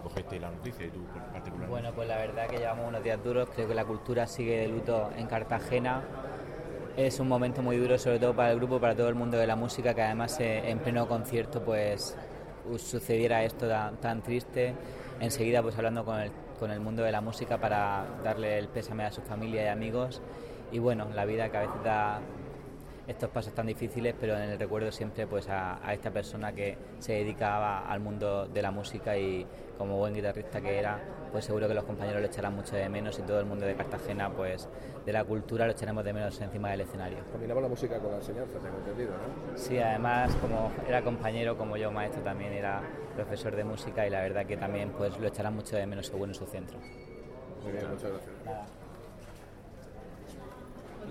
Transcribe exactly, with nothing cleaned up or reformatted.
cogiste la noticia y tú particularmente? Bueno, pues la verdad que llevamos unos días duros, creo que la cultura sigue de luto en Cartagena. Es un momento muy duro, sobre todo para el grupo, para todo el mundo de la música, que además eh, en pleno concierto pues sucediera esto tan, tan triste. Enseguida pues hablando con el, con el mundo de la música para darle el pésame a su familia y amigos. Y bueno, la vida que a veces da estos pasos tan difíciles, pero en el recuerdo siempre pues a, a esta persona que se dedicaba al mundo de la música y como buen guitarrista que era, pues seguro que los compañeros lo echarán mucho de menos y todo el mundo de Cartagena pues de la cultura lo echaremos de menos encima del escenario. Combinaba la música con la enseñanza, tengo entendido, ¿no? Sí, además como era compañero, como yo maestro, también era profesor de música y la verdad que también pues lo echarán mucho de menos seguro en su centro. Muy bien, muchas gracias. Nada.